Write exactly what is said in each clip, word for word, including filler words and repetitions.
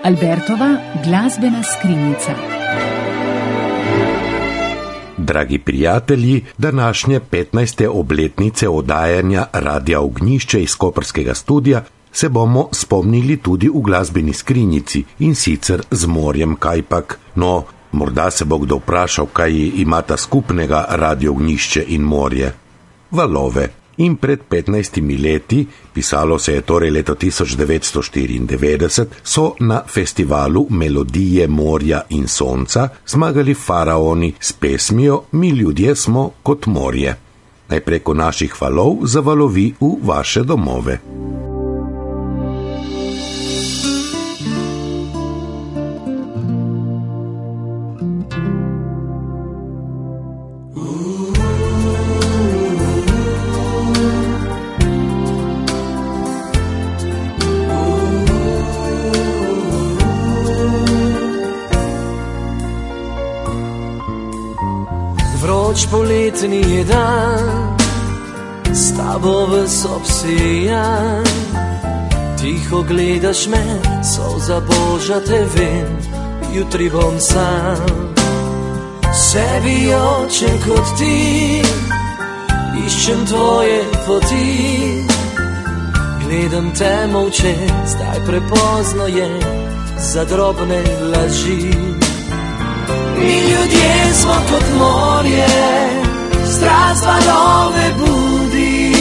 Albertova glasbena skrinjica. Dragi prijatelji, današnje petnajste obletnice oddajanja Radia Ognjišče iz koprskega studia se bomo spomnili tudi v glasbeni skrinjici, in sicer z morjem kajpak. No, morda se bo kdo vprašal, kaj imata skupnega Radio Ognjišče in morje. Valove. In pred petnajstimi leti, pisalo se je torej leto tisoč devetsto štiriindevetdeset, so na festivalu Melodije morja in sonca zmagali Faraoni s pesmijo Mi ljudje smo kot morje. Naj preko naših valov zavalovi v vaše domove. Vroč poletni je dan, s tabo ves obsijan. Tiho gledaš me, solza božja te vem, jutri bom sam. Sebi očem kot ti, iščem tvoje poti. Gledam te molče, zdaj prepozno je za drobne laži. Mi ljudje smo kot morje, strast valove budi.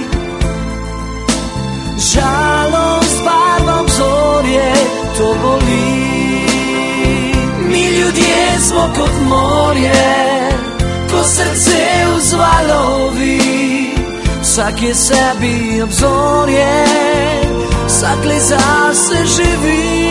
Žalost barva obzorje, to boli. Mi ljudje smo kot morje, ko srce vzvalovi. Vsak je sebi obzorje, vsak le zase živi.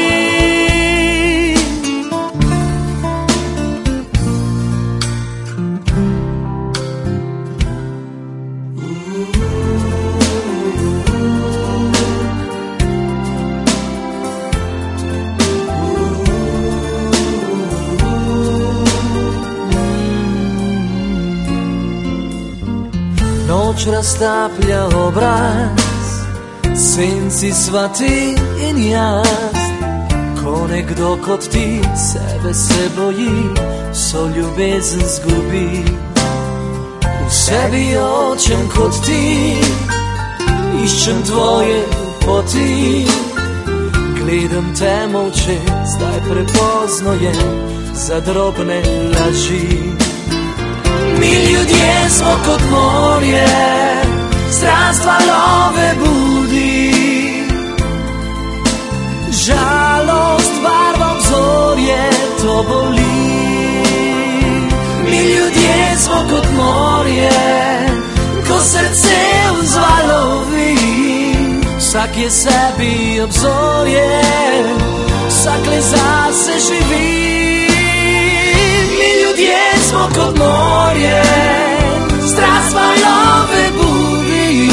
Noč raztaplja obraz, senci sva ti in jaz. Ko nekdo kot ti sebe se boji, vso ljubezen zgubi. V sebi očem kot ti, iščem tvoje poti. Gledam te molče, zdaj prepozno je za drobne laži. Mi ljudje smo kot morje, strast valove budi. Žalost barva obzorje, to boli. Mi ljudje smo kot morje, ko srce vzvalovi. Vsak je sebi obzorje, vsak le zase živi. Ljudje smo kot morje, strast valove budi.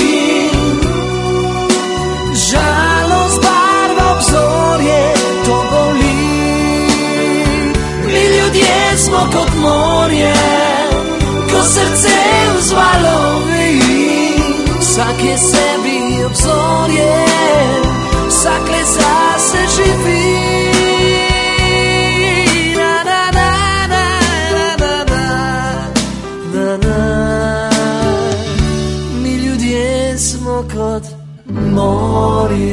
Žalost barva obzorje, to boli. Mi ljudje smo kot morje, ko srce vzvalovi. Vsak je sebi obzorje, vsak le zase živi. Mi ljudje smo kot morje.